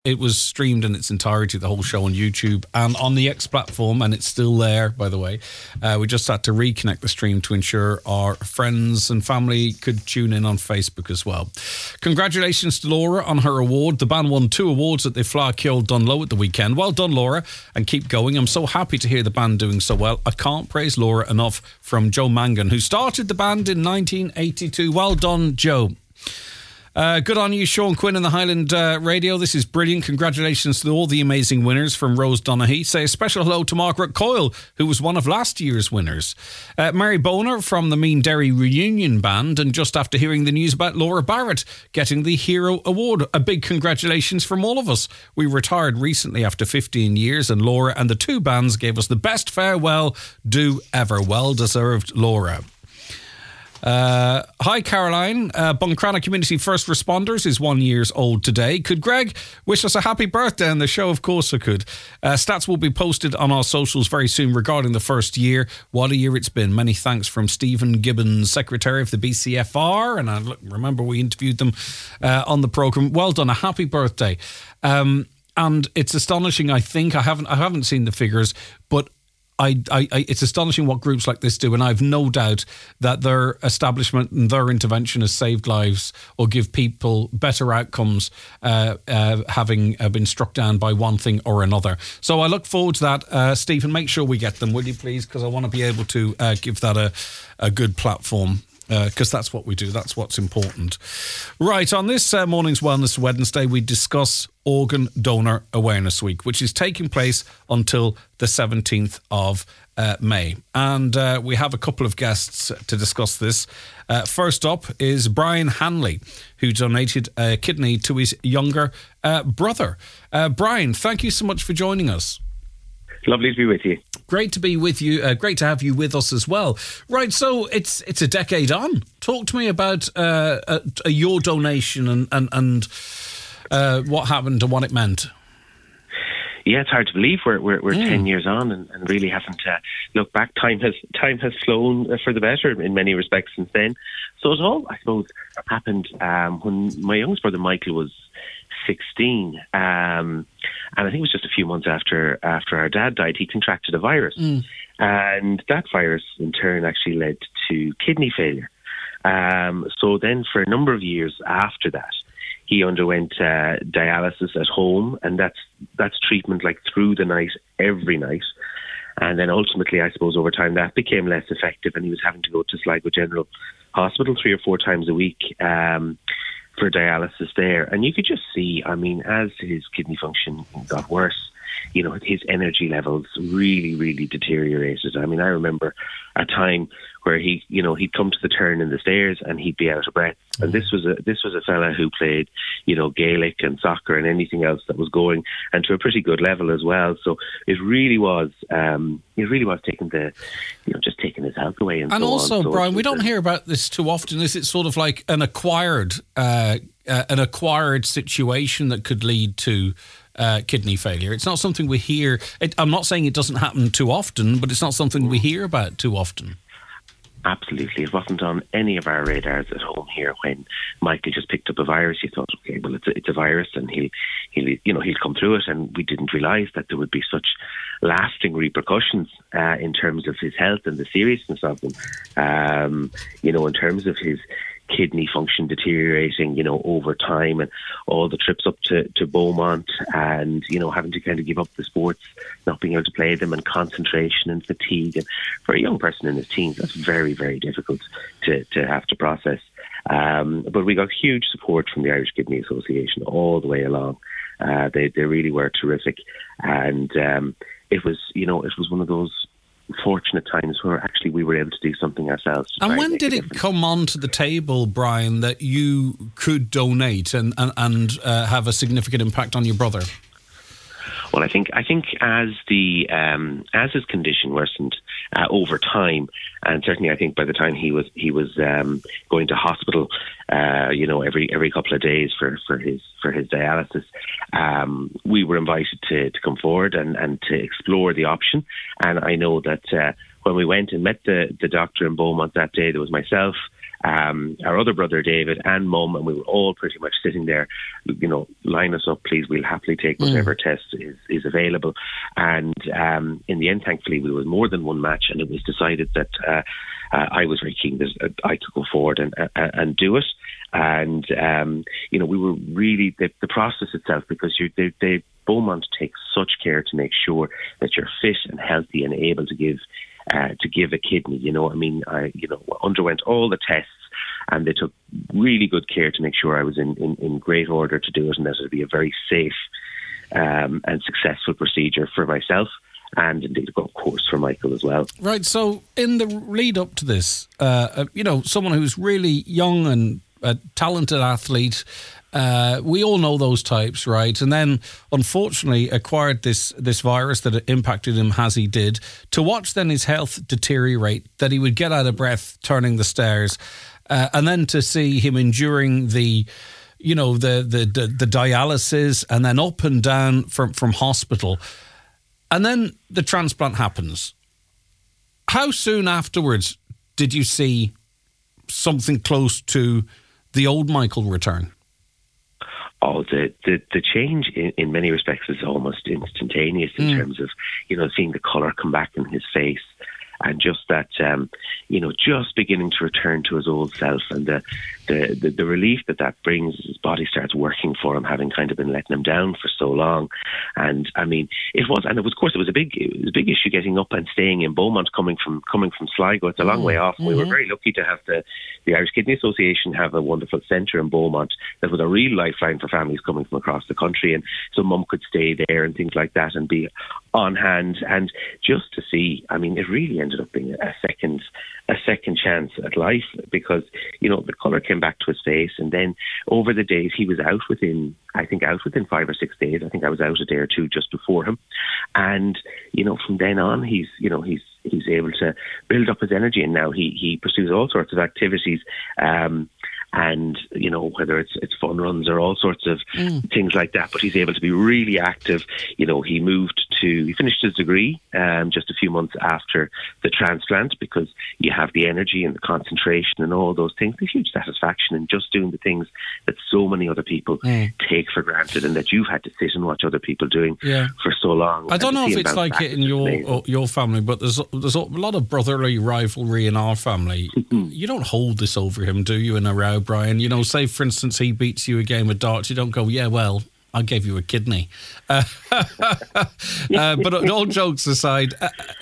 It was streamed in its entirety, the whole show on YouTube and on the X platform, and it's still there, by the way. We just had to reconnect the stream to ensure our friends and family could tune in on Facebook as well. Congratulations to Laura on her award. The band won 2 awards at the Fleadh Cheoil Dunloe at the weekend. Well done, Laura, and keep going. I'm so happy to hear the band doing so well. I can't praise Laura enough, from Joe Mangan, who started the band in 1982. Well done, Joe. Good on you, Sean Quinn in the Highland Radio. This is brilliant. Congratulations to all the amazing winners from Rose Donaghy. Say a special hello to Margaret Coyle, who was one of last year's winners. Mary Boner from the Mean Derry Reunion Band. And just after hearing the news about Laura Barrett getting the Hero Award, a big congratulations from all of us. We retired recently after 15 years, and Laura and the 2 bands gave us the best farewell do ever. Well deserved, Laura. Hi Caroline, Buncrana Community First Responders is 1 year old today. Could Greg wish us a happy birthday on the show? Of course I could. Stats will be posted on our socials very soon regarding the first year. What a year it's been. Many thanks from Stephen Gibbons, Secretary of the BCFR, and I remember we interviewed them on the programme. Well done, a happy birthday. And it's astonishing, I think, I haven't seen the figures, but it's astonishing what groups like this do, and I've no doubt that their establishment and their intervention has saved lives or give people better outcomes having been struck down by one thing or another. So I look forward to that. Stephen, make sure we get them, will you please? Because I want to be able to give that a good platform. Because that's what we do. That's what's important. Right, on this morning's Wellness Wednesday, we discuss Organ Donor Awareness Week, which is taking place until the 17th of May. And we have a couple of guests to discuss this. First up is Brian Hanley, who donated a kidney to his younger brother. Brian, thank you so much for joining us. Lovely to be with you. Great to be with you. Great to have you with us as well. Right, so it's a decade on. Talk to me about your donation and what happened and what it meant. Yeah, it's hard to believe we're 10 years on and really haven't looked back. Time has flown for the better in many respects since then. So it all, I suppose, happened when my youngest brother Michael was 16, and I think it was just a few months after our dad died. He contracted a virus, and that virus in turn actually led to kidney failure. So then for a number of years after that, he underwent dialysis at home, and that's treatment like through the night, every night. And then ultimately, I suppose over time that became less effective, and he was having to go to Sligo General Hospital 3 or 4 times a week for dialysis there. And you could just see, I mean, as his kidney function got worse, you know, his energy levels really, really deteriorated. I mean, I remember a time where he'd come to the turn in the stairs and he'd be out of breath. And this was a fella who played, you know, Gaelic and soccer and anything else that was going, and to a pretty good level as well. So it really was taking taking his health away. And so also, on. So Brian, we don't hear about this too often. Is it sort of like an acquired situation that could lead to kidney failure? It's not something we hear. I'm not saying it doesn't happen too often, but it's not something we hear about too often. Absolutely. It wasn't on any of our radars at home here when Michael just picked up a virus. You thought, okay, well, it's a virus and he'll come through it. And we didn't realise that there would be such lasting repercussions in terms of his health and the seriousness of them. In terms of his kidney function deteriorating, you know, over time, and all the trips up to Beaumont, and, you know, having to kind of give up the sports, not being able to play them, and concentration and fatigue. And for a young person in his teens, that's very, very difficult to have to process. But we got huge support from the Irish Kidney Association all the way along. They really were terrific. And it was one of those fortunate times where actually we were able to do something ourselves. And when did it come onto the table, Brian, that you could donate and have a significant impact on your brother? Well, I think as his condition worsened over time, and certainly I think by the time he was going to hospital, every couple of days for his dialysis, we were invited to come forward and to explore the option. And I know that when we went and met the doctor in Beaumont that day, there was myself, our other brother David and Mum, and we were all pretty much sitting there, line us up, please, we'll happily take whatever test is available. And in the end, thankfully, we were more than one match, and it was decided that I was very keen that I could go forward and do it. And, we were really, the process itself, because Beaumont takes such care to make sure that you're fit and healthy and able to give a kidney. I underwent all the tests, and they took really good care to make sure I was in great order to do it, and that it would be a very safe and successful procedure for myself, and indeed, of course, for Michael as well. Right. So in the lead up to this, someone who's really young and a talented athlete, we all know those types, right? And then, unfortunately, acquired this virus that impacted him as he did. To watch then his health deteriorate, that he would get out of breath turning the stairs, and then to see him enduring the dialysis and then up and down from hospital. And then the transplant happens. How soon afterwards did you see something close to the old Michael return? Oh, the change in many respects is almost instantaneous in terms of, seeing the colour come back in his face, and just that, just beginning to return to his old self, and the relief that brings. His body starts working for him, having kind of been letting him down for so long. And I mean, it was a big issue getting up and staying in Beaumont, coming from Sligo. It's a long way off. We were very lucky to have the Irish Kidney Association have a wonderful centre in Beaumont that was a real lifeline for families coming from across the country, and so Mum could stay there and things like that and be on hand. And just to see, I mean, it really ended up being a second chance at life, because the colour came back to his face, and then over the days he was out within 5 or 6 days. I think I was out a day or two just before him, and from then on he's able to build up his energy, and now he pursues all sorts of activities, and whether it's fun runs or all sorts of things like that, but he's able to be really active. He finished his degree just a few months after the transplant, because you have the energy and the concentration and all those things, the huge satisfaction in just doing the things that so many other people take for granted, and that you've had to sit and watch other people doing for so long. I don't know if it's like it in your family, but there's a lot of brotherly rivalry in our family. You don't hold this over him, do you, in a row, Brian? Say, for instance, he beats you a game of darts, you don't go, yeah, well, I gave you a kidney. But all jokes aside,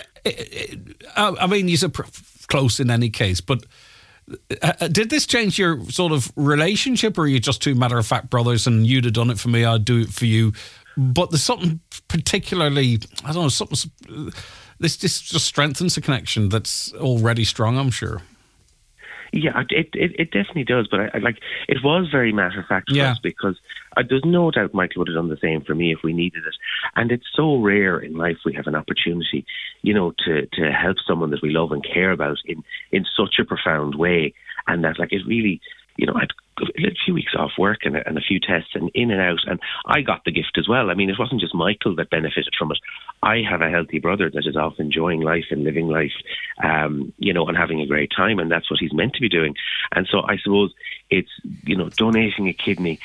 I mean, you're close in any case, but did this change your sort of relationship, or are you just two matter-of-fact brothers, and you'd have done it for me, I'd do it for you? But there's something particularly, I don't know, this just strengthens the connection that's already strong, I'm sure. Yeah, it definitely does. But it was very matter of fact for us, because there's no doubt Michael would have done the same for me if we needed it. And it's so rare in life we have an opportunity, to help someone that we love and care about in such a profound way. And that, it really, I'd a few weeks off work and a few tests and in and out, and I got the gift as well. I mean, it wasn't just Michael that benefited from it. I have a healthy brother that is off enjoying life and living life, and having a great time, and that's what he's meant to be doing. And so I suppose it's, donating a kidney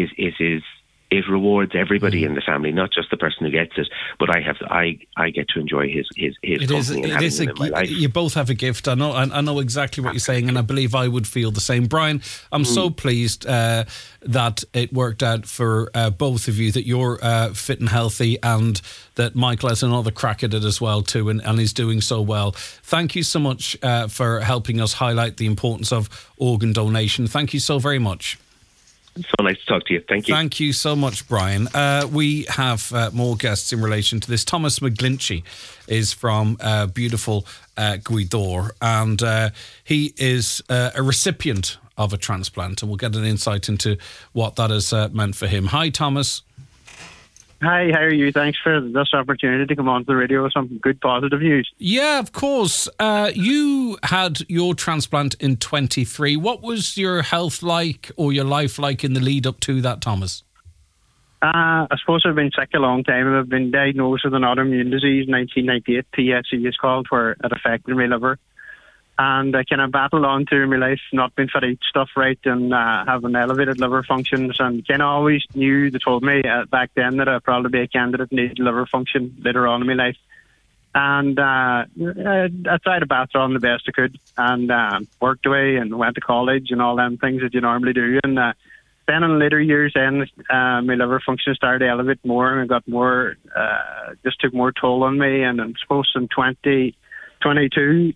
it rewards everybody in the family, not just the person who gets it. But I get to enjoy his company and having him in my life. You both have a gift. I know exactly what you're saying, and I believe I would feel the same. Brian, I'm so pleased that it worked out for both of you, that you're fit and healthy, and that Michael has another crack at it as well too, and is doing so well. Thank you so much for helping us highlight the importance of organ donation. Thank you so very much. So nice to talk to you. Thank you. Thank you so much, Brian. We have more guests in relation to this. Thomas McGlinchey is from beautiful Gweedore, and he is a recipient of a transplant, and we'll get an insight into what that has meant for him. Hi, Thomas. Hi, how are you? Thanks for this opportunity to come on to the radio with some good positive news. Yeah, of course. You had your transplant in 23. What was your health like, or your life like, in the lead up to that, Thomas? I suppose I've been sick a long time. I've been diagnosed with an autoimmune disease in 1998, PSC is called, where it affected my liver. And I kind of battled on through my life, not being fit to eat stuff right and having elevated liver functions. And kind of always knew, they told me back then that I'd probably be a candidate that needed liver function later on in my life. And I tried to battle on the best I could and worked away and went to college and all them things that you normally do. And then in later years, my liver function started to elevate more and it got more, just took more toll on me. And I suppose in 2022,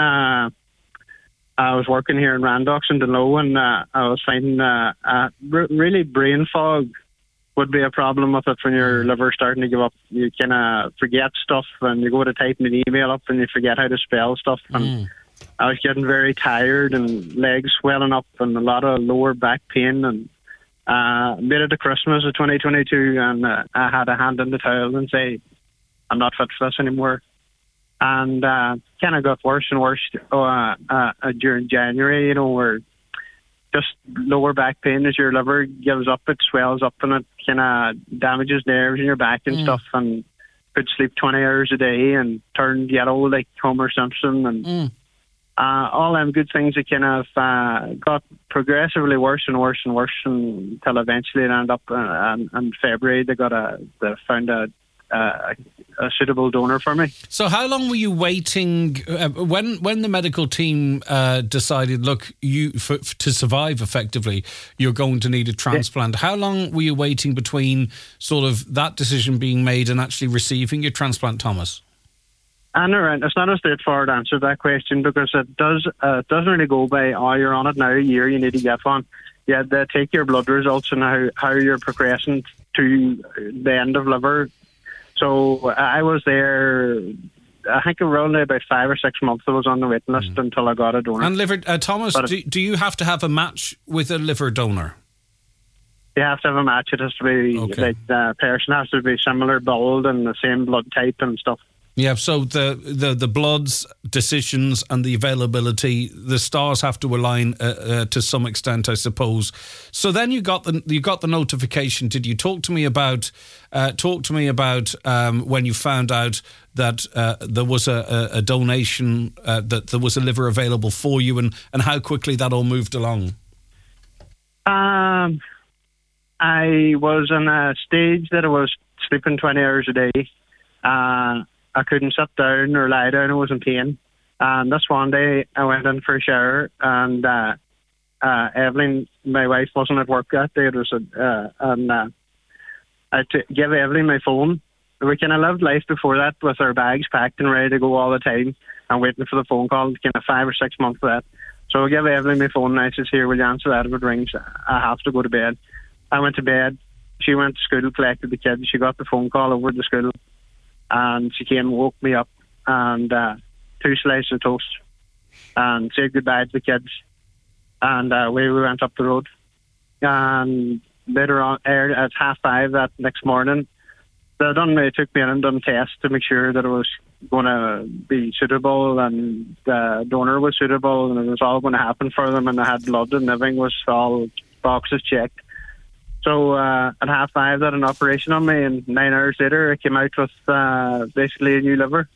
I was working here in Randox in Dunlow, and I was finding really brain fog would be a problem with it when your liver starting to give up. You kind of forget stuff, and you go to type an email up and you forget how to spell stuff. And I was getting very tired and legs swelling up and a lot of lower back pain. And made it to Christmas of 2022, and I had a hand in the towel and say, I'm not fit for this anymore. And kind of got worse and worse during January, where just lower back pain as your liver gives up, it swells up and it kind of damages nerves in your back and stuff, and could sleep 20 hours a day and turned yellow like Homer Simpson and all them good things that kind of got progressively worse and worse and worse until eventually it ended up in February they found a suitable donor for me. So how long were you waiting when the medical team decided, look, to survive effectively you're going to need a transplant? How long were you waiting between sort of that decision being made and actually receiving your transplant, Thomas? And it's not a straightforward answer to that question, because it doesn't really go by, oh, you're on it now, a year, you need to get one. Yeah, they take your blood results and how you're progressing to the end of liver. So I was there, I think around about 5 or 6 months I was on the waiting list until I got a donor. And liver, Thomas, do you have to have a match with a liver donor? You have to have a match. It has to be, like, the person has to be similar build and the same blood type and stuff. Yeah, so the bloods, decisions, and the availability, the stars have to align to some extent, I suppose. So then you got the notification. Did you talk to me about when you found out that there was a donation, that there was a liver available for you, and how quickly that all moved along? I was in a stage that I was sleeping 20 hours a day. I couldn't sit down or lie down. I was in pain. And this one day, I went in for a shower, and Evelyn, my wife, wasn't at work that day. It was I gave Evelyn my phone. We kind of lived life before that with our bags packed and ready to go all the time, and waiting for the phone call. Kind of 5 or 6 months of that. So I gave Evelyn my phone, and I says, "Here, will you answer that if it rings? I have to go to bed." I went to bed. She went to school, collected the kids. She got the phone call over to school. And she came and woke me up, and 2 slices of toast, and said goodbye to the kids. And we went up the road. And later on, at 5:30 that next morning, they took me in and done tests to make sure that it was going to be suitable and the donor was suitable and it was all going to happen for them, and they had blood and everything was all boxes checked. So at 5:30, they had an operation on me, and 9 hours later, I came out with basically a new liver.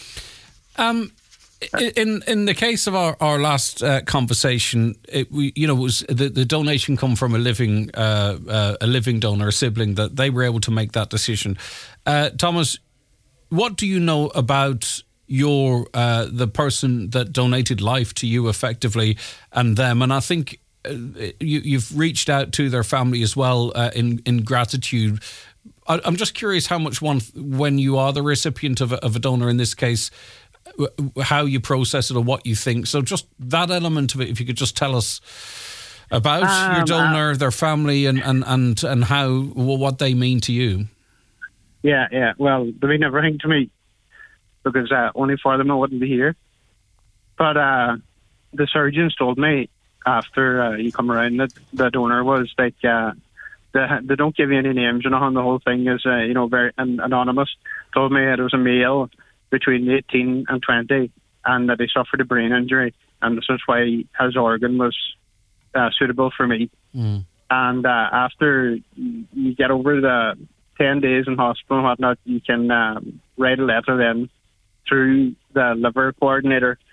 In the case of our last conversation, it was the donation come from a living donor, a sibling, that they were able to make that decision. Thomas, what do you know about the person that donated life to you effectively and them? And I think you've reached out to their family as well in gratitude. I'm just curious how much when you are the recipient of a donor in this case, how you process it or what you think. So just that element of it, if you could just tell us about your donor, their family, and how what they mean to you. Yeah. Well, they mean everything to me, because only for them I wouldn't be here. But the surgeons told me after you come around that the donor was like, they don't give you any names, and the whole thing is very anonymous. Told me it was a male between 18 and 20, and that he suffered a brain injury, and this is why his organ was suitable for me. And after you get over the 10 days in hospital and whatnot, you can write a letter then through the liver coordinator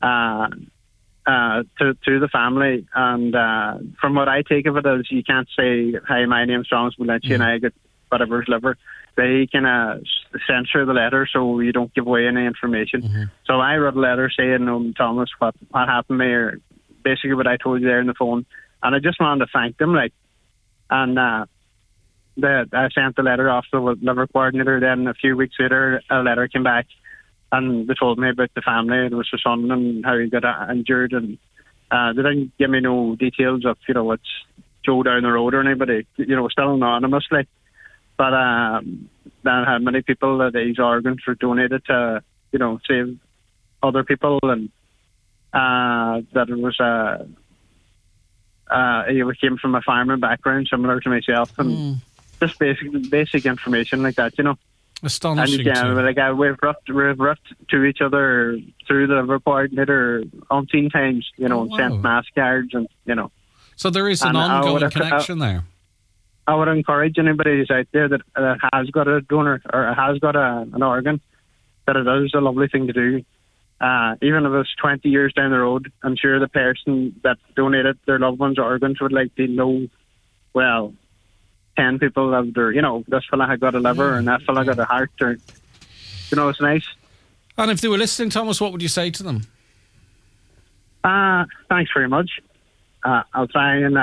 to the family. And from what I take of it is, you can't say, "Hi, my name's Thomas McGlinchey and I get whatever's liver." They can censor the letter so you don't give away any information. So I wrote a letter saying, "Thomas, what happened to me?" Or basically what I told you there on the phone. And I just wanted to thank them, and I sent the letter off to the liver coordinator. Then a few weeks later, a letter came back, and they told me about the family. It was the son and how he got injured, and they didn't give me no details of it's Joe down the road or anybody. Still anonymous, But then had many people that these organs were donated to, save other people, and that it was he came from a farming background, similar to myself, and just basic information like that, Astonishing. And we've roughed to each other through the liver coordinator umpteen times, sent mass cards, and So there is an ongoing connection there. I would encourage anybody who's out there that has got a donor or has got an organ, that it is a lovely thing to do. Even if it's 20 years down the road, I'm sure the person that donated their loved one's organs would like to know, 10 people have their, this fella had got a liver and that fella got a heart, or, it's nice. And if they were listening, Thomas, what would you say to them? Thanks very much. I'll try and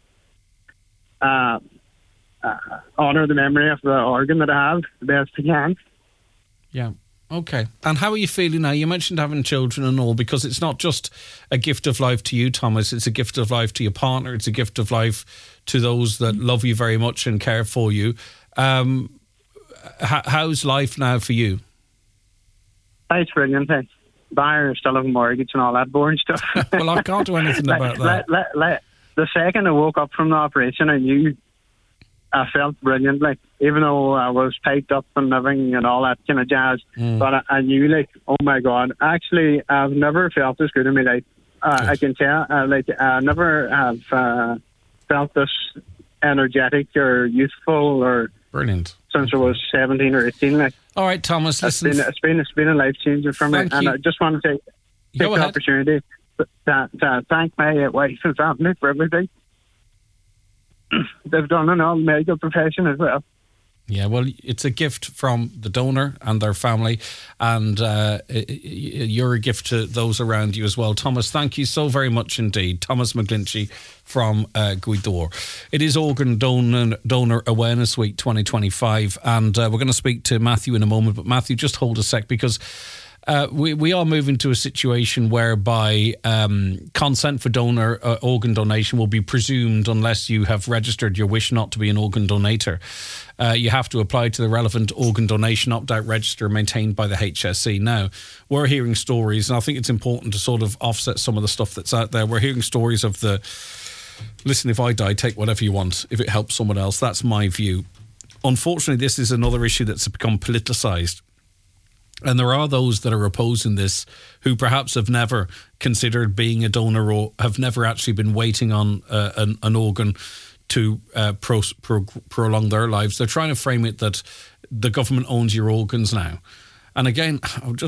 honour the memory of the organ that I have the best I can. Yeah. Okay. And how are you feeling now? You mentioned having children and all, because it's not just a gift of life to you, Thomas. It's a gift of life to your partner. It's a gift of life to those that love you very much and care for you. How's life now for you? It's brilliant. Buyer still have a mortgage and all that boring stuff. Well, I can't do anything about that. The second I woke up from the operation, I felt brilliant, even though I was tied up and living and all that kind of jazz. But I knew, oh my God, actually, I've never felt this good in my life. I can tell, I never have felt this energetic or youthful or brilliant since I was 17 or 18. All right, Thomas, listen. It's been a life changer for me, and I just want to take the opportunity to thank my wife and family for everything they've done in all the medical profession as well. Yeah, well, it's a gift from the donor and their family, and you're a gift to those around you as well. Thomas, thank you so very much indeed. Thomas McGlinchey from Gweedore. It is Organ Donor Awareness Week 2025, and we're going to speak to Matthew in a moment. But Matthew, just hold a sec, because we are moving to a situation whereby consent for donor organ donation will be presumed unless you have registered your wish not to be an organ donator. You have to apply to the relevant organ donation opt-out register maintained by the HSE. Now, we're hearing stories, and I think it's important to sort of offset some of the stuff that's out there. We're hearing stories of listen, if I die, take whatever you want if it helps someone else. That's my view. Unfortunately, this is another issue that's become politicised. And there are those that are opposing this who perhaps have never considered being a donor or have never actually been waiting on an organ to prolong their lives. They're trying to frame it that the government owns your organs now. And again,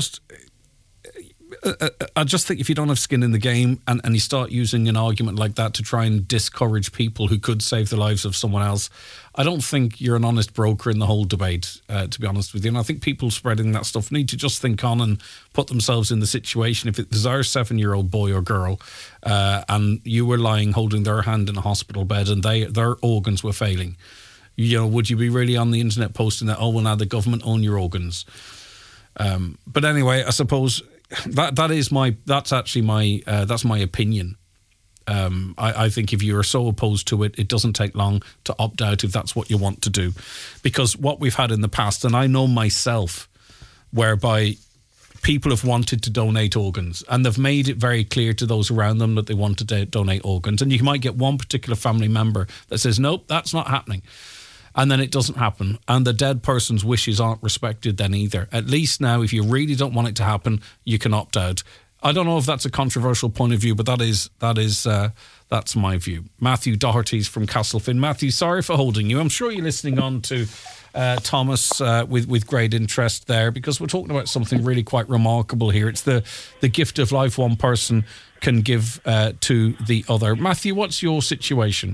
I just think if you don't have skin in the game and you start using an argument like that to try and discourage people who could save the lives of someone else, I don't think you're an honest broker in the whole debate, to be honest with you. And I think people spreading that stuff need to just think on and put themselves in the situation. If it was our 7-year-old boy or girl and you were lying holding their hand in a hospital bed and their organs were failing, would you be really on the internet posting that, oh, well, now the government own your organs? But anyway, I suppose that's my opinion. I think if you are so opposed to it, it doesn't take long to opt out if that's what you want to do. Because what we've had in the past, and I know myself, whereby people have wanted to donate organs and they've made it very clear to those around them that they want to donate organs. And you might get one particular family member that says, nope, that's not happening. And then it doesn't happen. And the dead person's wishes aren't respected then either. At least now, if you really don't want it to happen, you can opt out. I don't know if that's a controversial point of view, but that's my view. Matthew Doherty's from Castlefin. Matthew, sorry for holding you. I'm sure you're listening on to Thomas, with great interest there, because we're talking about something really quite remarkable here. It's the gift of life one person can give to the other. Matthew, what's your situation?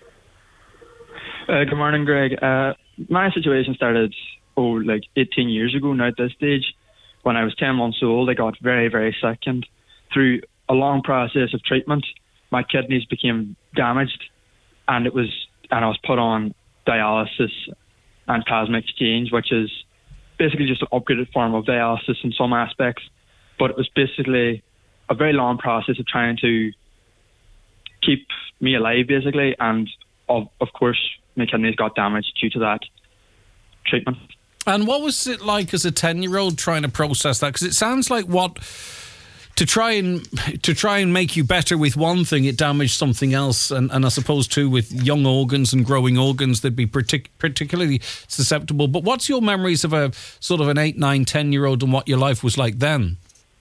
Good morning, Greg. My situation started, 18 years ago now at this stage. When I was 10 months old, I got very, very sick, and through a long process of treatment, my kidneys became damaged, and I was put on dialysis and plasma exchange, which is basically just an upgraded form of dialysis in some aspects. But it was basically a very long process of trying to keep me alive, basically, and of course, my kidneys got damaged due to that treatment. And what was it like as a 10-year-old trying to process that? Because it sounds like to try and make you better with one thing, it damaged something else. And I suppose too, with young organs and growing organs, they'd be particularly susceptible. But what's your memories of a sort of an 8, 9, 10-year-old and what your life was like then?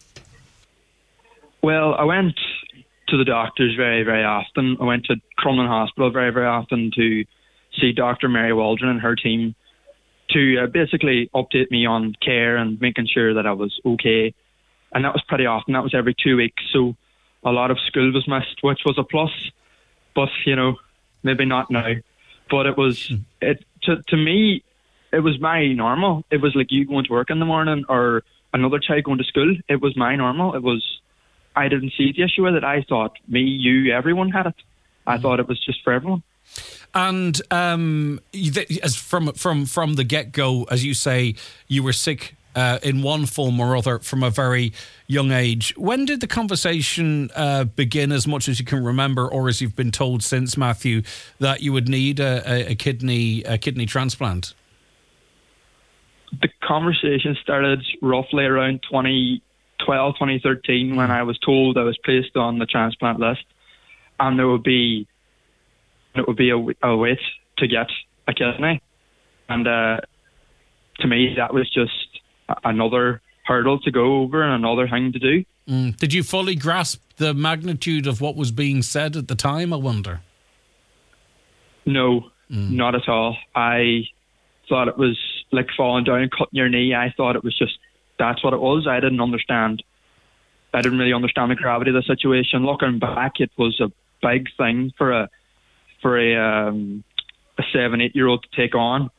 Well, I went to the doctors very, very often. I went to Crumlin Hospital very, very often to see Dr. Mary Waldron and her team to basically update me on care and making sure that I was okay. And that was pretty often. That was every 2 weeks. So a lot of school was missed, which was a plus. But, maybe not now. But it was, to me, it was my normal. It was like you going to work in the morning or another child going to school. It was my normal. I didn't see the issue with it. I thought me, you, everyone had it. I thought it was just for everyone. And as from the get-go, as you say, you were sick in one form or other from a very young age. When did the conversation begin, as much as you can remember, or as you've been told since, Matthew, that you would need a kidney transplant? The conversation started roughly around 2012, 2013, when I was told I was placed on the transplant list, and it would be a wait to get a kidney. And to me, that was just another hurdle to go over and another thing to do. Did you fully grasp the magnitude of what was being said at the time, I wonder? No, not at all. I thought it was like falling down and cutting your knee. I thought it was just, that's what it was. I didn't really understand the gravity of the situation. Looking back, it was a big thing for a 7, 8-year-old to take on.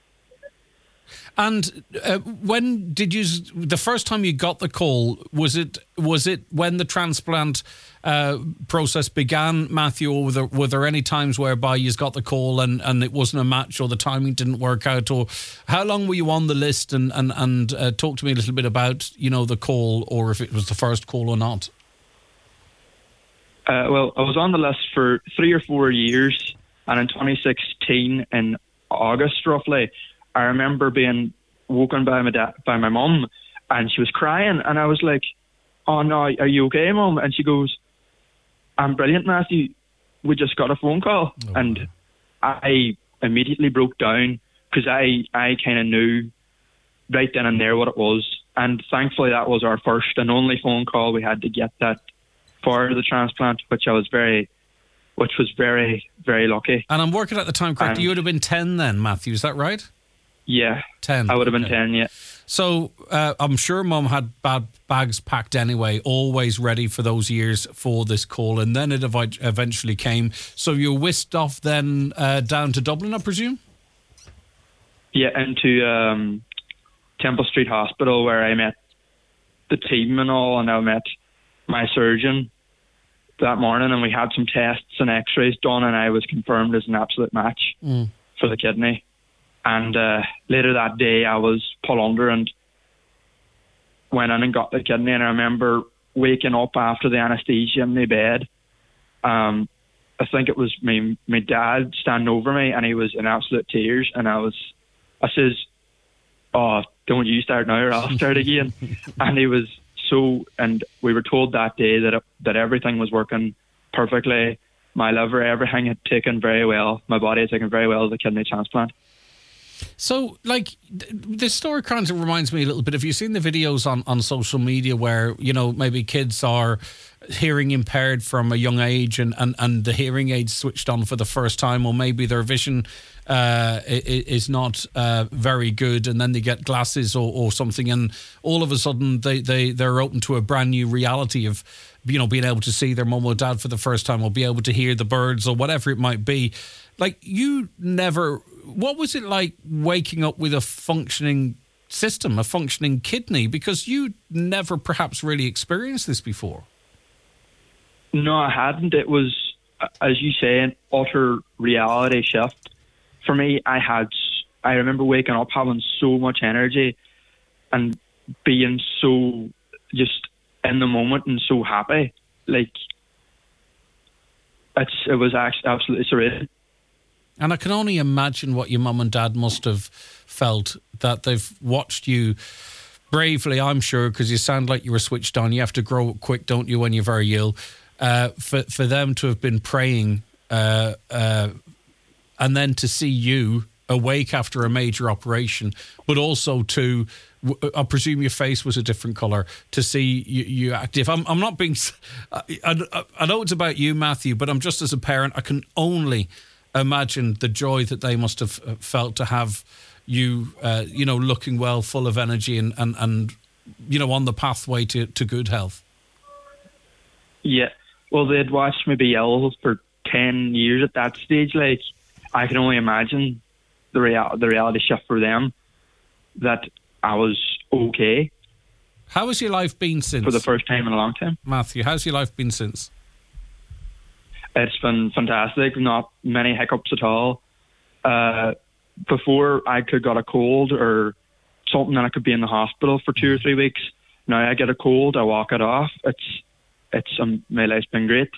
And when did the first time you got the call, was it when the transplant process began, Matthew, or were there any times whereby you got the call and it wasn't a match, or the timing didn't work out, or how long were you on the list? And talk to me a little bit about, the call, or if it was the first call or not. Well, I was on the list for 3 or 4 years, and in 2016, in August roughly, I remember being woken by my mum, and she was crying, and I was like, "Oh no, are you okay, Mum?" And she goes, "I'm brilliant, Matthew. We just got a phone call." Oh, and I immediately broke down, because I kind of knew right then and there what it was, and thankfully that was our first and only phone call we had to get that for the transplant, which was very, very lucky. And I'm working at the time, correct? You would have been 10 then, Matthew, is that right? Yeah. 10. I would have been 10, yeah. So I'm sure Mum had bags packed anyway, always ready for those years for this call, and then it eventually came. So you were whisked off then down to Dublin, I presume? Yeah, into Temple Street Hospital, where I met the team and all, and I met my surgeon that morning, and we had some tests and x-rays done, and I was confirmed as an absolute match for the kidney. And later that day, I was pulled under and went in and got the kidney. And I remember waking up after the anaesthesia in my bed. I think it was my dad standing over me, and he was in absolute tears. And I says, "Oh, don't you start now, or I'll start again." And he was and we were told that day that everything was working perfectly. My liver, everything had taken very well. My body had taken very well the kidney transplant. So, like, this story kind of reminds me a little bit. Have you seen the videos on social media where, you know, maybe kids are hearing impaired from a young age and the hearing aids switched on for the first time, or maybe their vision is not very good, and then they get glasses or something, and all of a sudden they're open to a brand new reality of, you know, being able to see their mum or dad for the first time, or be able to hear the birds or whatever it might be. Like, what was it like waking up with a functioning system, a functioning kidney? Because you never perhaps really experienced this before. No, I hadn't. It was, as you say, an utter reality shift. For me, I remember waking up having so much energy and being so just in the moment and so happy. Like, it was actually absolutely surreal. And I can only imagine what your mum and dad must have felt, that they've watched you bravely, I'm sure, because you sound like you were switched on. You have to grow up quick, don't you, when you're very ill? For them to have been praying and then to see you awake after a major operation, but also to, I presume your face was a different colour, to see you active. I'm not being... I know it's about you, Matthew, but I'm just, as a parent, I can only imagine the joy that they must have felt to have you, looking well, full of energy and on the pathway to good health. Yeah, well, they'd watched me be ill for 10 years at that stage. Like, I can only imagine the reality shift for them, that I was okay. How has your life been since? For the first time in a long time. Matthew, how's your life been since? It's been fantastic. Not many hiccups at all. Before, I could got a cold or something, and I could be in the hospital for 2 or 3 weeks. Now I get a cold, I walk it off. My life's been great.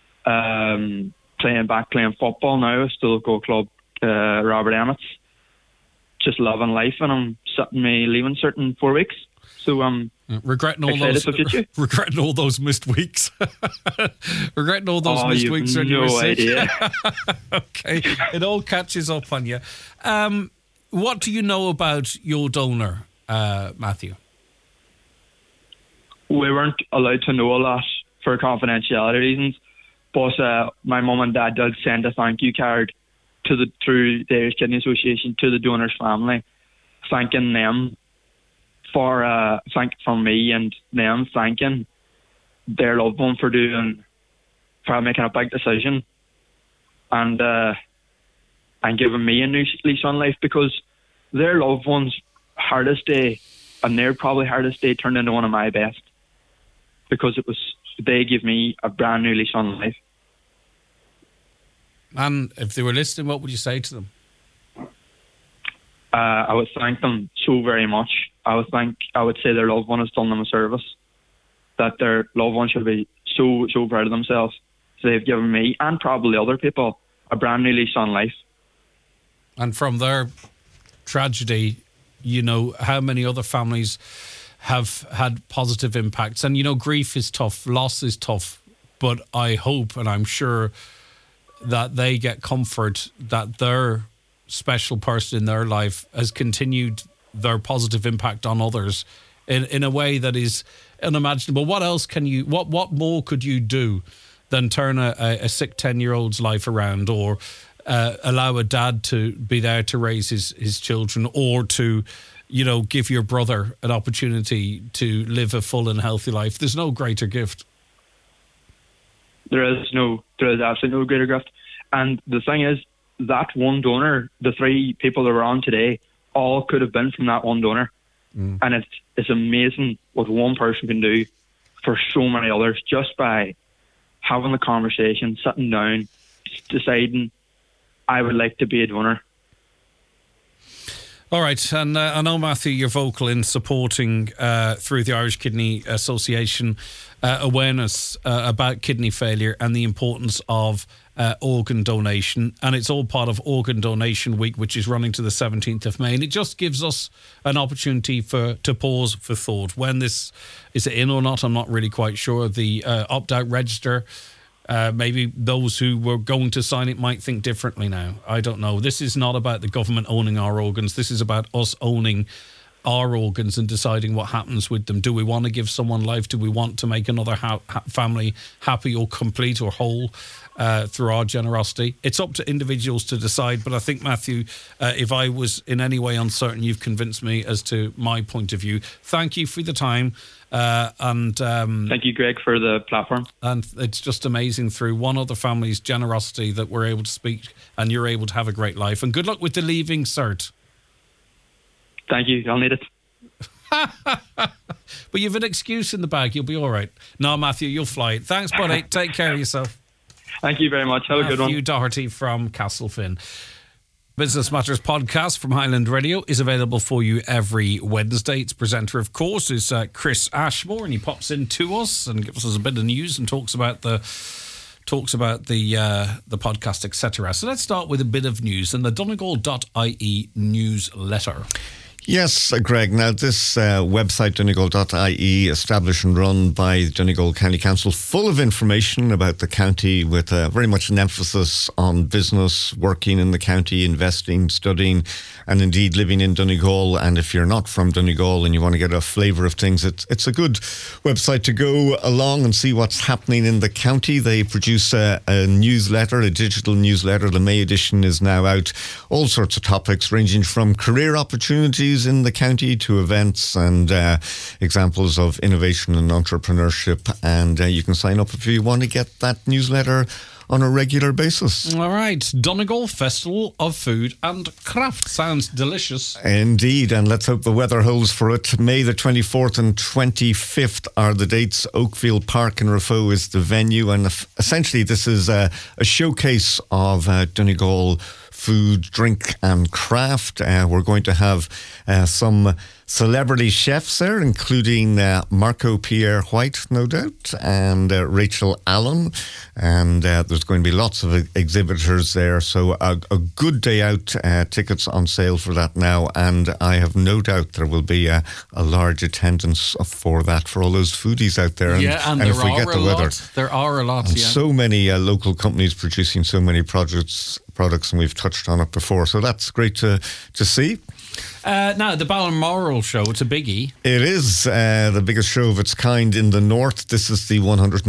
Playing football now. I still go club Robert Emmets. Just loving life, and I'm sitting my leaving cert in 4 weeks. So I'm regretting all those missed weeks. Regretting all those missed weeks when you were sick. Idea. Okay, it all catches up on you. What do you know about your donor, Matthew? We weren't allowed to know a lot for confidentiality reasons, but my mum and dad did send a thank you card through the Irish Kidney Association to the donor's family, thanking them from me and them thanking their loved one for making a big decision and giving me a new lease on life, because their loved one's hardest day and their probably hardest day turned into one of my best, because they give me a brand new lease on life. And if they were listening, what would you say to them? I would thank them so very much. I would say their loved one has done them a service, that their loved one should be so proud of themselves. So they've given me, and probably other people, a brand new lease on life. And from their tragedy, how many other families have had positive impacts. And, grief is tough, loss is tough, but I hope and I'm sure that they get comfort that their special person in their life has continued their positive impact on others in a way that is unimaginable. What else what more could you do than turn a sick 10-year-old's life around, or allow a dad to be there to raise his children, or to, give your brother an opportunity to live a full and healthy life? There's no greater gift. There is absolutely no greater gift. And the thing is, that one donor, the 3 people that were on today, all could have been from that one donor. And it's amazing what one person can do for so many others, just by having the conversation, sitting down, deciding, I would like to be a donor. All right, and I know, Matthew, you're vocal in supporting, through the Irish Kidney Association, awareness about kidney failure and the importance of organ donation. And it's all part of Organ Donation Week, which is running to the 17th of May. And it just gives us an opportunity to pause for thought. When this is in or not, I'm not really quite sure. The opt-out register Maybe those who were going to sign it might think differently now. I don't know. This is not about the government owning our organs. This is about us owning our organs and deciding what happens with them. Do we want to give someone life? Do we want to make another family happy or complete or whole through our generosity? It's up to individuals to decide. But I think, Matthew, if I was in any way uncertain, you've convinced me as to my point of view. Thank you for the time. And thank you, Greg, for the platform. And it's just amazing through one other family's generosity that we're able to speak and you're able to have a great life. And good luck with the leaving cert. Thank you. I'll need it. But you've an excuse in the bag. You'll be all right. No, Matthew, you'll fly it. Thanks, buddy. Take care of yourself. Thank you very much. Have a good one. Matthew Doherty from Castlefin. Business Matters podcast from Highland Radio is available for you every Wednesday. Its presenter, of course, is Chris Ashmore, and he pops in to us and gives us a bit of news and talks about the podcast, etc. So let's start with a bit of news and the Donegal.ie newsletter. Yes, Greg. Now, this website, Donegal.ie, established and run by the Donegal County Council, full of information about the county with very much an emphasis on business, working in the county, investing, studying, and indeed living in Donegal. And if you're not from Donegal and you want to get a flavour of things, it's a good website to go along and see what's happening in the county. They produce a newsletter, a digital newsletter. The May edition is now out. All sorts of topics ranging from career opportunities in the county to events and examples of innovation and entrepreneurship. And you can sign up if you want to get that newsletter on a regular basis. All right. Donegal Festival of Food and Craft. Sounds delicious. Indeed. And let's hope the weather holds for it. May the 24th and 25th are the dates. Oakfield Park in Raphoe is the venue. And essentially this is a showcase of Donegal food, drink and craft. We're going to have some celebrity chefs there, including Marco Pierre White, no doubt, and Rachel Allen. And there's going to be lots of exhibitors there. So a good day out. Tickets on sale for that now. And I have no doubt there will be a large attendance for that, for all those foodies out there. And there if we get the weather. There are a lot, yeah. So many local companies producing so many products, and we've touched on it before. So that's great to see. Now, the Balmoral show, it's a biggie. It is the biggest show of its kind in the north. This is the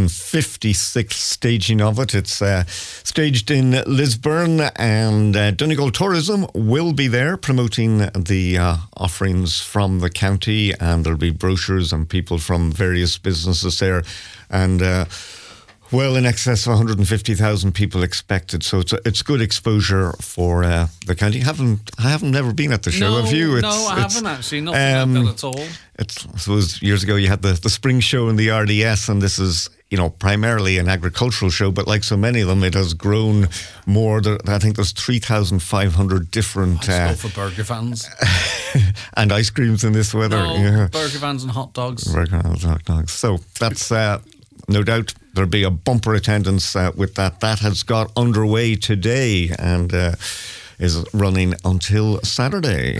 156th staging of it. It's staged in Lisburn, and Donegal Tourism will be there promoting the offerings from the county, and there'll be brochures and people from various businesses there. And well in excess of 150,000 people expected, so it's good exposure for the county. I haven't never been at the show. Have you? I haven't actually. Nothing like that at all. I suppose years ago you had the spring show in the RDS, and this is primarily an agricultural show, but like so many of them, it has grown more. I think there's 3,500 different. Let's go for burger vans and ice creams in this weather. Burger vans and hot dogs. Burger vans and hot dogs. So that's. No doubt there'll be a bumper attendance with that. That has got underway today and is running until Saturday.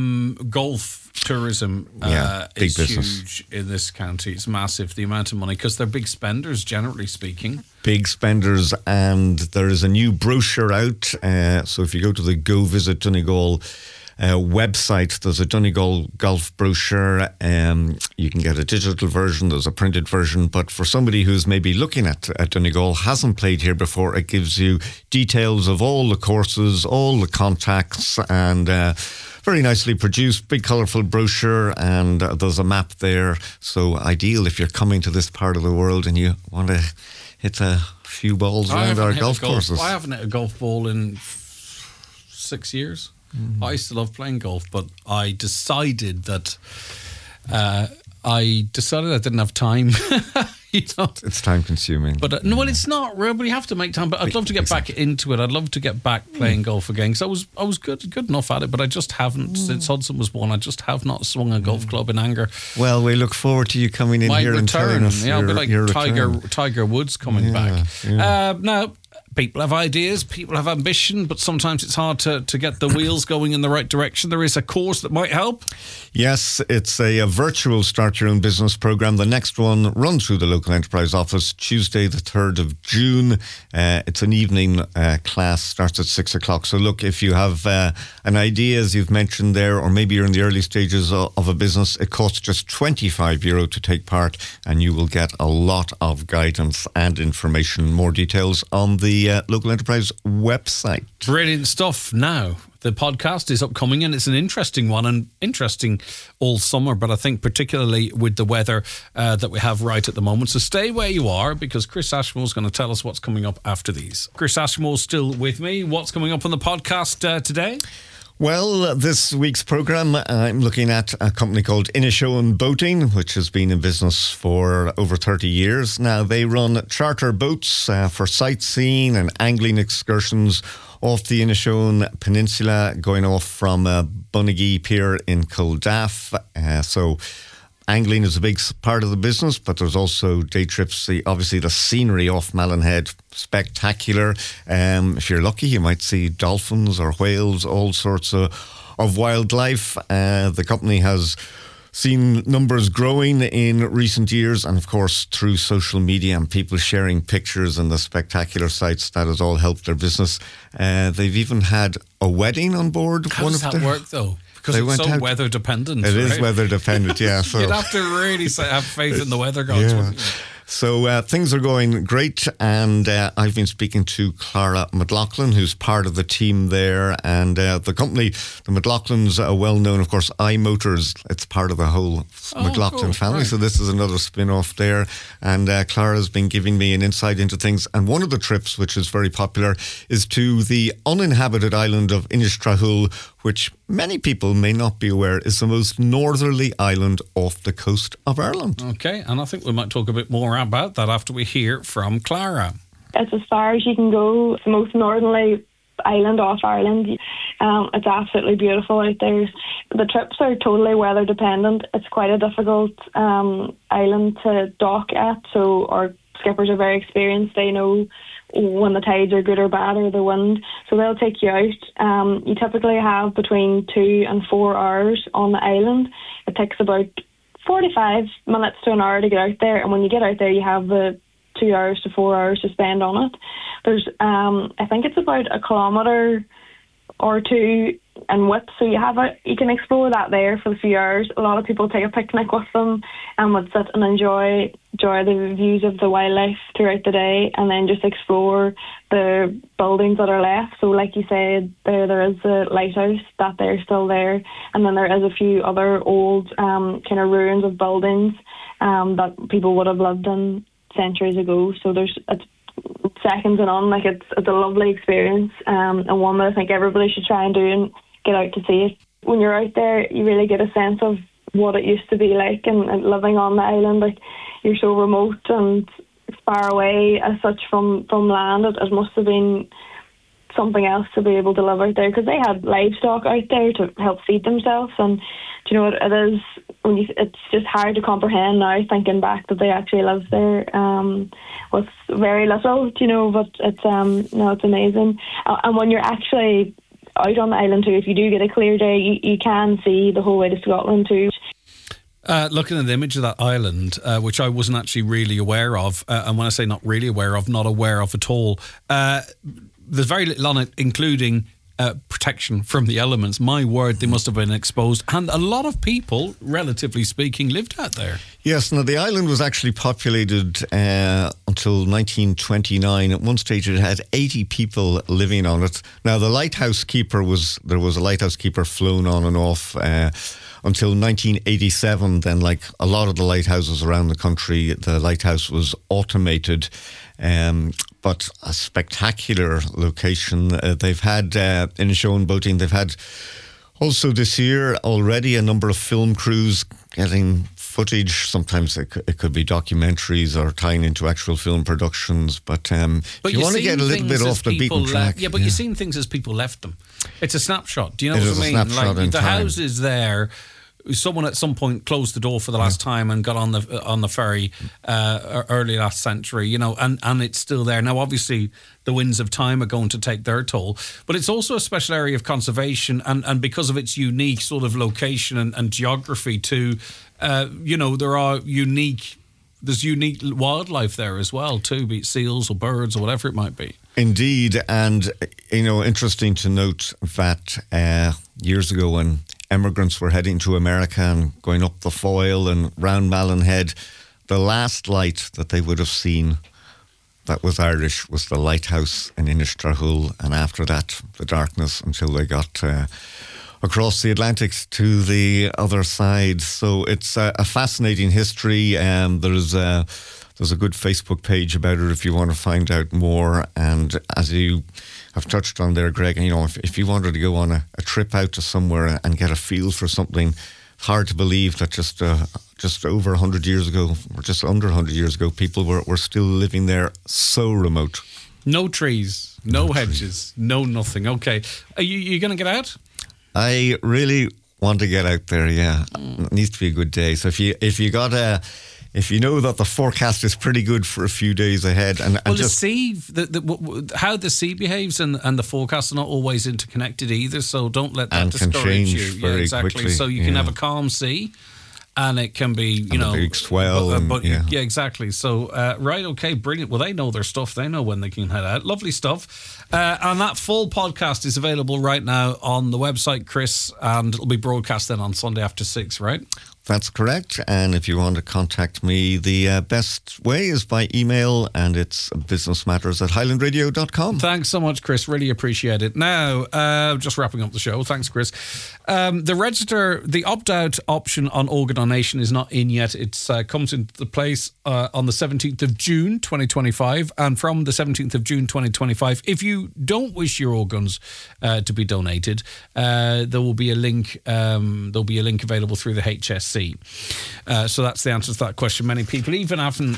Golf tourism is huge in this county. It's massive, the amount of money, because they're big spenders, generally speaking. Big spenders, and there is a new brochure out. So if you go to the Go Visit Donegal website, there's a Donegal golf brochure. You can get a digital version, there's a printed version, but for somebody who's maybe looking at Donegal, hasn't played here before, it gives you details of all the courses, all the contacts, and very nicely produced, big colourful brochure, and there's a map there. So ideal if you're coming to this part of the world and you want to hit a few balls around our golf courses. I haven't hit a golf ball in 6 years. I used to love playing golf, but I decided that I didn't have time. It's time consuming. But no, well, it's not real. But you have to make time. But I'd love to get back into it. I'd love to get back playing golf again. Because I was good enough at it, but I just haven't since Hudson was born. I just have not swung a golf club in anger. Well, we look forward to you coming in here and telling us I'll be like Tiger Woods coming back. Yeah. Now, People have ideas, people have ambition, but sometimes it's hard to get the wheels going in the right direction. There is a course that might help. Yes, it's a virtual Start Your Own Business program. The next one runs through the local enterprise office Tuesday, the 3rd of June. It's an evening class, starts at 6 o'clock. So look, if you have an idea, as you've mentioned there, or maybe you're in the early stages of a business, it costs just €25 to take part, and you will get a lot of guidance and information. More details on the local enterprise website. Brilliant stuff. Now, the podcast is upcoming, and it's an interesting one, and interesting all summer, but I think particularly with the weather that we have right at the moment. So stay where you are, because Chris Ashmore is going to tell us what's coming up after these. Chris Ashmore is still with me. What's coming up on the podcast today? Well, this week's programme, I'm looking at a company called Inishowen Boating, which has been in business for over 30 years. Now, they run charter boats for sightseeing and angling excursions off the Inishowen Peninsula, going off from Bunagee Pier in Culdaff. So angling is a big part of the business, but there's also day trips. Obviously, the scenery off Mallinhead, spectacular. If you're lucky, you might see dolphins or whales, all sorts of wildlife. The company has seen numbers growing in recent years, and of course through social media and people sharing pictures and the spectacular sights, that has all helped their business. They've even had a wedding on board. How does that work though? Because it's so weather dependent. It is weather dependent, yeah. So you'd have to really have faith in the weather gods. Yeah. So things are going great, and I've been speaking to Clara McLaughlin, who's part of the team there, and the company, the McLaughlins, are well known, of course, iMotors. It's part of the whole McLaughlin family, right. So this is another spin-off there, and Clara's been giving me an insight into things, and one of the trips, which is very popular, is to the uninhabited island of Innistrahul, which many people may not be aware is the most northerly island off the coast of Ireland. Okay, and I think we might talk a bit more about that after we hear from Clara. It's as far as you can go. It's the most northerly island off Ireland. It's absolutely beautiful out there. The trips are totally weather dependent. It's quite a difficult island to dock at, so our skippers are very experienced. They know when the tides are good or bad, or the wind, so they'll take you out. You typically have between 2 and 4 hours on the island. It takes about 45 minutes to an hour to get out there, and when you get out there you have the 2 hours to 4 hours to spend on it. There's I think it's about a kilometre or two in width, so you can explore that there for a few hours. A lot of people take a picnic with them and would sit and enjoy the views of the wildlife throughout the day, and then just explore the buildings that are left. So like you said, there is the lighthouse, that they're still there, and then there is a few other old kind of ruins of buildings that people would have lived in centuries ago. So it's second to none. Like it's a lovely experience, and one that I think everybody should try and do and get out to see it. When you're out there, you really get a sense of what it used to be like, and living on the island. Like, you're so remote and far away as such from land. It must have been something else to be able to live out there, because they had livestock out there to help feed themselves. And do you know what it is? It's just hard to comprehend now, thinking back, that they actually lived there with very little, but it's amazing. And when you're actually out on the island too, if you do get a clear day, you can see the whole way to Scotland too. Looking at the image of that island, which I wasn't actually really aware of, and when I say not really aware of, not aware of at all, there's very little on it, including protection from the elements. My word, they must have been exposed. And a lot of people, relatively speaking, lived out there. Yes, now the island was actually populated until 1929. At one stage it had 80 people living on it. Now there was a lighthouse keeper flown on and off until 1987. Then, like a lot of the lighthouses around the country, the lighthouse was automated. But a spectacular location. They've had Inishowen Boating. They've had also this year already a number of film crews getting footage. Sometimes it could be documentaries or tying into actual film productions. But if you want to get a little bit off the beaten track. You've seen things as people left them. It's a snapshot. Do you know what I mean? Like the houses there, someone at some point closed the door for the last time and got on the ferry early last century, you know, and it's still there. Now, obviously, the winds of time are going to take their toll, but it's also a special area of conservation, and because of its unique sort of location and geography too, you know, there's unique wildlife there as well too, be it seals or birds or whatever it might be. Indeed, and, you know, interesting to note that years ago when immigrants were heading to America and going up the Foyle and round Malin Head, the last light that they would have seen that was Irish was the lighthouse in Innistrahul, and after that, the darkness until they got across the Atlantic to the other side. So it's a fascinating history. There's a good Facebook page about it if you want to find out more. And as you have touched on there, Greg, you know, if you wanted to go on a trip out to somewhere and get a feel for something, hard to believe that just over 100 years ago, or just under 100 years ago, people were still living there so remote. No trees, no hedges, no nothing. Okay. Are you going to get out? I really want to get out there, yeah. It needs to be a good day. So if you know that the forecast is pretty good for a few days ahead, and well, just the sea, how the sea behaves and the forecasts are not always interconnected either. So don't let that discourage you. Very exactly. Quickly. So you can have a calm sea, and it can be, you know, a big swell. Yeah, exactly. So right, okay, brilliant. Well, they know their stuff. They know when they can head out. Lovely stuff. And that full podcast is available right now on the website, Chris, and it'll be broadcast then on Sunday after 6, right? That's correct. And if you want to contact me, the best way is by email, and it's businessmatters@highlandradio.com. Thanks so much, Chris. Really appreciate it. Now, just wrapping up the show. Thanks, Chris. The opt-out option on organ donation is not in yet. It comes into place on the 17th of June, 2025. And from the 17th of June, 2025, if you don't wish your organs to be donated, there will be a link. There'll be a link available through the HSC. So that's the answer to that question. Many people, even having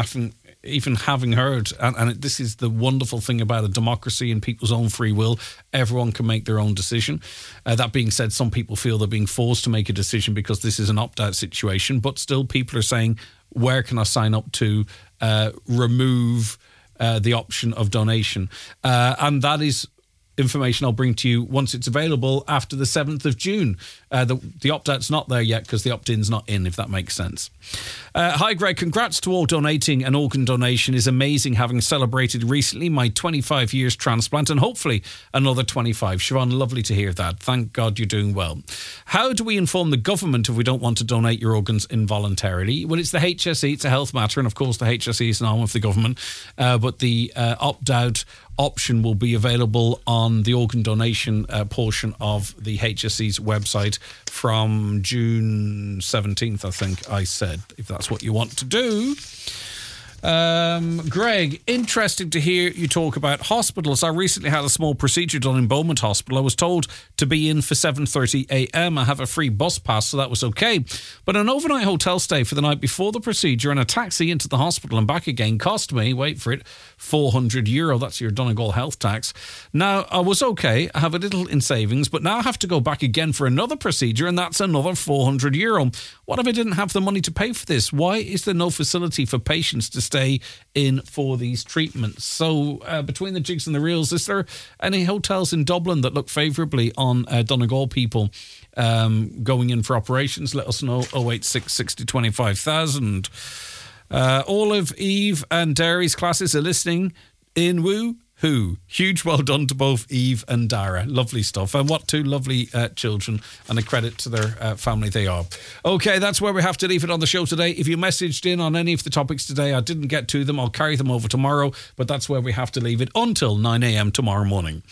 heard, and this is the wonderful thing about a democracy and people's own free will, everyone can make their own decision. That being said, some people feel they're being forced to make a decision because this is an opt-out situation, but still people are saying, where can I sign up to remove the option of donation? And that is information I'll bring to you once it's available after the 7th of June. The opt-out's not there yet because the opt-in's not in, if that makes sense. Hi, Greg. Congrats to all donating. An organ donation is amazing, having celebrated recently my 25 years transplant and hopefully another 25. Siobhan, lovely to hear that. Thank God you're doing well. How do we inform the government if we don't want to donate your organs involuntarily? Well, it's the HSE. It's a health matter, and of course the HSE is an arm of the government, but the opt-out option will be available on the organ donation portion of the HSE's website from June 17th, I think I said, if that's what you want to do. Greg, interesting to hear you talk about hospitals. I recently had a small procedure done in Beaumont Hospital. I was told to be in for 7:30 a.m. I have a free bus pass, so that was okay. But an overnight hotel stay for the night before the procedure and a taxi into the hospital and back again cost me, wait for it, €400. That's your Donegal health tax. Now, I was okay. I have a little in savings, but now I have to go back again for another procedure, and that's another €400. What if I didn't have the money to pay for this? Why is there no facility for patients to stay in for these treatments? So between the jigs and the reels, is there any hotels in Dublin that look favourably on Donegal people going in for operations? Let us know. 086 60 25,000. Olive, Eve and Dairy's classes are listening in Woo Hoo. Huge well done to both Eve and Dara. Lovely stuff. And what two lovely children, and a credit to their family they are. Okay, that's where we have to leave it on the show today. If you messaged in on any of the topics today, I didn't get to them, I'll carry them over tomorrow, but that's where we have to leave it until 9 a.m. tomorrow morning.